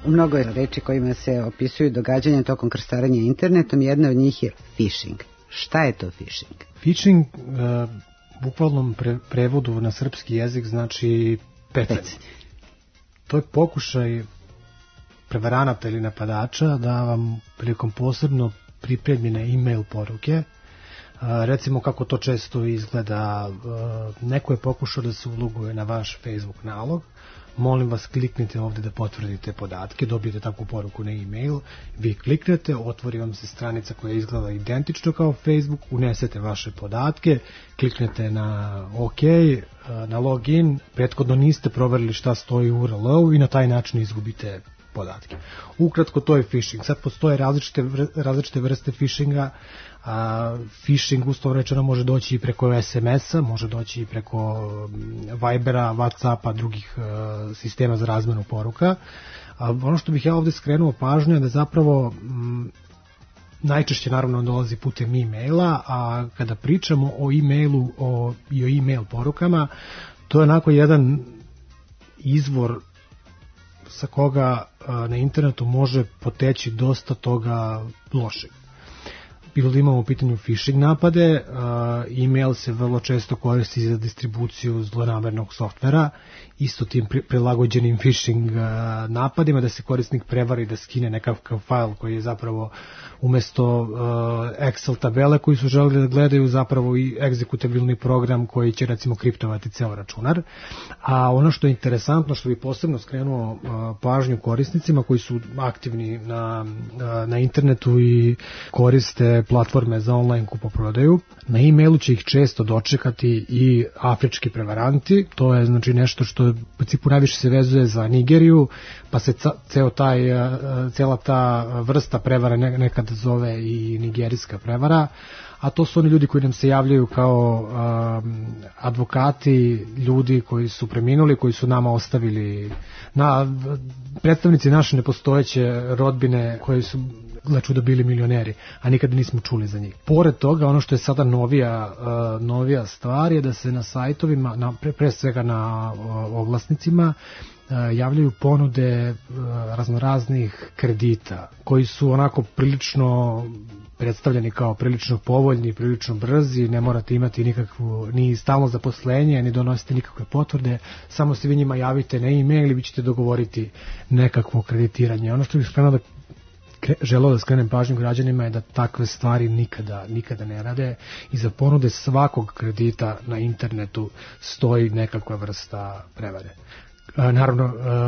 Mnogo je reči kojima se opisuju događanja tokom krstarenja internetom. Jedna od njih je phishing. Šta je to phishing? Phishing bukvalnom prevodu na srpski jezik znači pecanje. To je pokušaj prevaranata ili napadača da vam prilikom posebno pripremljene e-mail poruke, recimo kako to često izgleda, neko je pokušao da se uloguje na vaš Facebook nalog, molim vas kliknite ovde da potvrdite podatke, dobijete takvu poruku na e-mail, vi kliknete, otvori vam se stranica koja izgleda identično kao Facebook, unesete vaše podatke, kliknete na OK, na login, prethodno niste proverili šta stoji u URL-u i na taj način izgubite podatke. Ukratko, to je phishing. Sad postoje različite vrste phishinga. Phishing, uslovno rečeno, može doći i preko SMS-a, može doći i preko Vibera, Whatsappa, drugih sistema za razmenu poruka. Ono što bih ja ovde skrenuo pažnju je da zapravo najčešće naravno dolazi putem e-maila, a kada pričamo o e-mailu i o e-mail porukama, to je onako jedan izvor sa koga na internetu može poteći dosta toga lošeg. Bilo da imamo u pitanju phishing napade, e-mail se vrlo često koristi za distribuciju zlonamernog softvera, isto tim prilagođenim phishing napadima, da se korisnik prevari da skine nekakav fajl koji je zapravo umesto Excel tabele koji su želeli da gledaju zapravo i egzekutabilni program koji će recimo kriptovati ceo računar. A ono što je interesantno, što bi posebno skrenuo pažnju korisnicima koji su aktivni na internetu i koriste platforme za online kupoprodaju, na e-mailu će ih često dočekati i afrički prevaranti. To je znači nešto što u principu najviše se vezuje za Nigeriju, pa se cijela ta vrsta prevara nekad zove i nigerijska prevara, a to su oni ljudi koji nam se javljaju kao advokati, ljudi koji su preminuli, koji su nama ostavili, predstavnici naše nepostojeće rodbine koji su da bili milioneri, a nikada nismo čuli za njih. Pored toga, ono što je sada novija stvar je da se na sajtovima, pre svega na oglasnicima, javljaju ponude raznoraznih kredita koji su onako prilično predstavljeni kao prilično povoljni, prilično brzi, ne morate imati nikakvu ni stalno zaposlenje, ni donosite nikakve potvrde, samo se vi njima javite na e-mail i vi ćete dogovoriti nekakvo kreditiranje. Ono što bih želeo da skrenem pažnju građanima je da takve stvari nikada ne rade i za ponude svakog kredita na internetu stoji nekakva vrsta prevare. Naravno,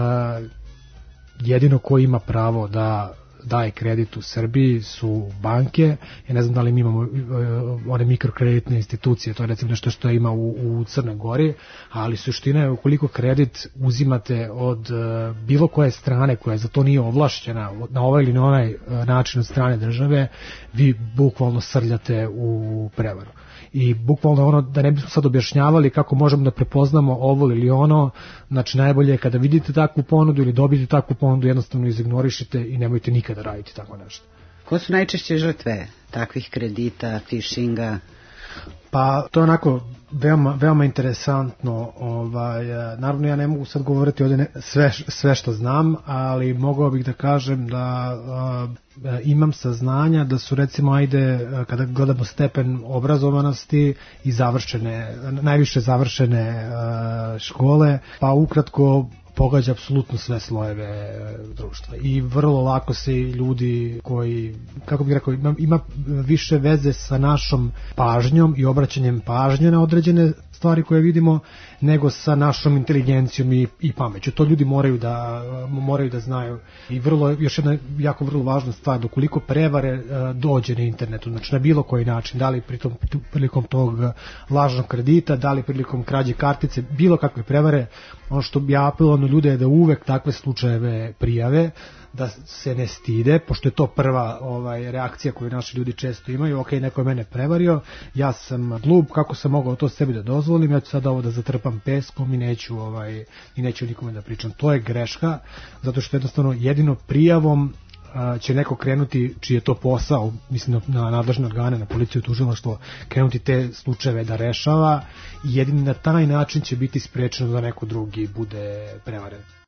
jedino ko ima pravo da daje kredit u Srbiji su banke. Ja ne znam da li mi imamo one mikrokreditne institucije, to je recimo nešto što ima u Crnoj Gori, ali suština je ukoliko kredit uzimate od bilo koje strane koja za to nije ovlašćena na ovaj ili na onaj način od strane države, vi bukvalno srljate u prevaru. I bukvalno ono, da ne bismo sad objašnjavali kako možemo da prepoznamo ovo ili ono, znači najbolje je kada vidite takvu ponudu ili dobijete takvu ponudu, jednostavno izignorišite i nemojte nikada raditi tako nešto. Ko su najčešće žrtve takvih kredita, phishinga? Pa to je onako veoma interesantno. Naravno ja ne mogu sad govoriti ovdje sve što znam, ali mogao bih da kažem da imam saznanja da su recimo kada gledamo stepen obrazovanosti i najviše završene škole, pa ukratko pogađa apsolutno sve slojeve društva i vrlo lako se ljudi koji, kako bih rekao, ima više veze sa našom pažnjom i obraćanjem pažnje na određene stvari koje vidimo, nego sa našom inteligencijom i pameću. To ljudi moraju da znaju. I još jedna jako vrlo važna stvar, dokoliko prevare dođe na internetu, znači na bilo koji način, da li prilikom tog lažnog kredita, da li prilikom krađe kartice, bilo kakve prevare, ono što ja apelujem na ljude je da uvek takve slučajeve prijave, da se ne stide, pošto je to prva reakcija koju naši ljudi često imaju. Ok, neko je mene prevario, ja sam glup, kako sam mogao to sebi da dozvolim, ja ću sada ovo da zatrpam peskom i neću nikome da pričam. To je greška, zato što jednostavno jedino prijavom će neko krenuti, čiji je to posao, mislim na nadležne organe, na policiju, tužilaštvo, krenuti te slučajeve da rešava i jedini na taj način će biti sprečeno da neko drugi bude prevaren.